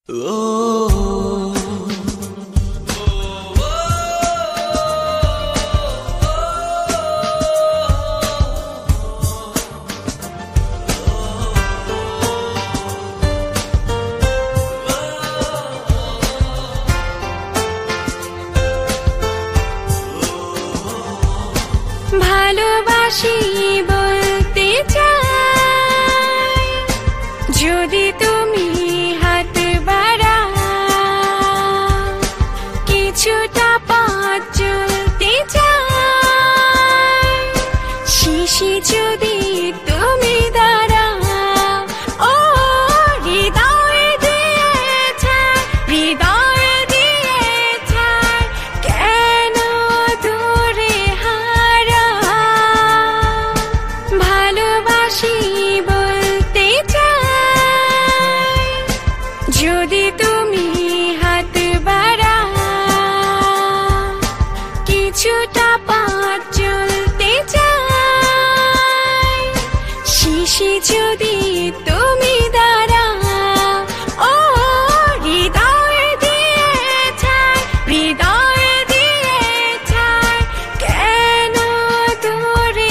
ভালোবাসি বলতে চাই, যদি তুমি হাত বাড়াও, কিছুটা পথ চলতে চাই, শিশি যদি তুমি দাঁড়াও, ও হৃদয় দিয়ে ছাড়, হৃদয় দিয়ে ছাড়, কেন দূরে ভালোবাসি বলতে চাই, যদি তুমি হাত বাড়াও, কিছুটা পথ চলতে চাই, শিশি যদি তুমি দাঁড়াও, ও হৃদয় দিয়ে ছাড়, হৃদয় দিয়ে ছাড়, কেন দূরে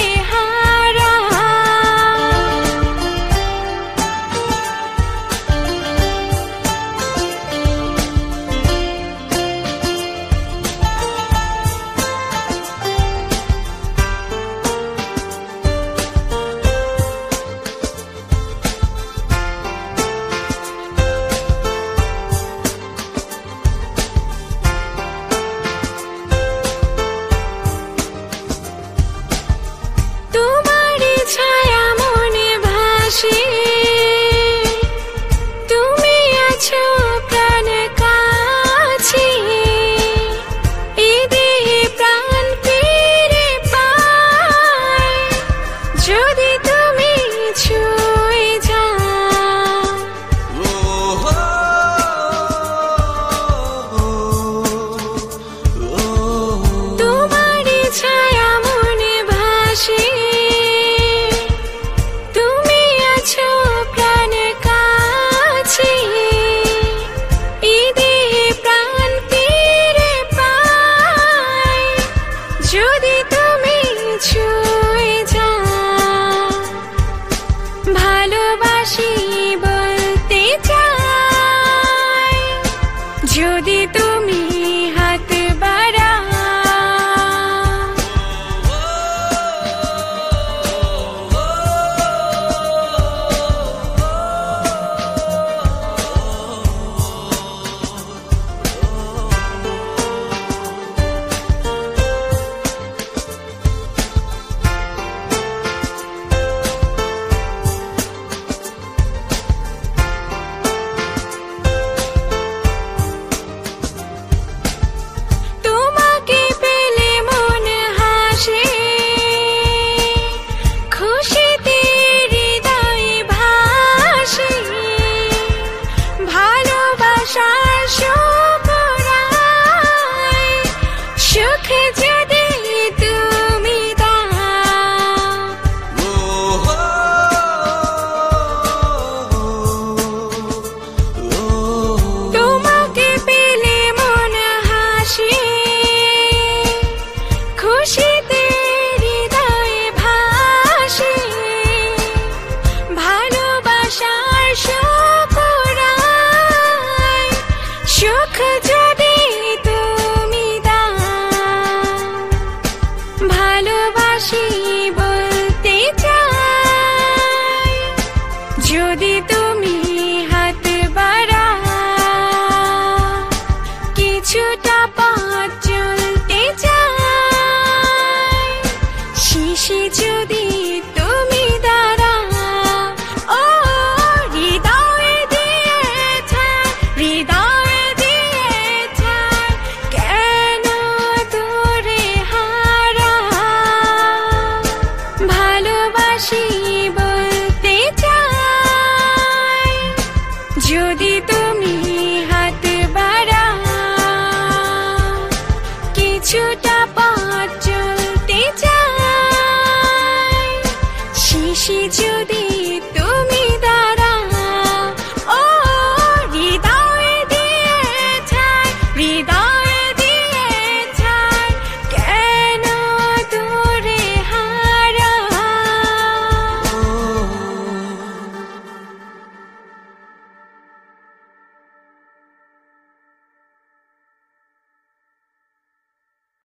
ভালোবাসি বলতে চাই, যদি তুমি হাত বাড়াও, ভালোবাসি বলতে চাই, যদি তুমি হাত বাড়াও, কিছুটা পথ চলতে চাই, শিশি যদি তুমি দাঁড়াও, ও হৃদয় দিয়ে ছাড়, হৃদয় দিয়ে ছাড়, কেন দূরে ভালোবাসি বলতে চাই, যদি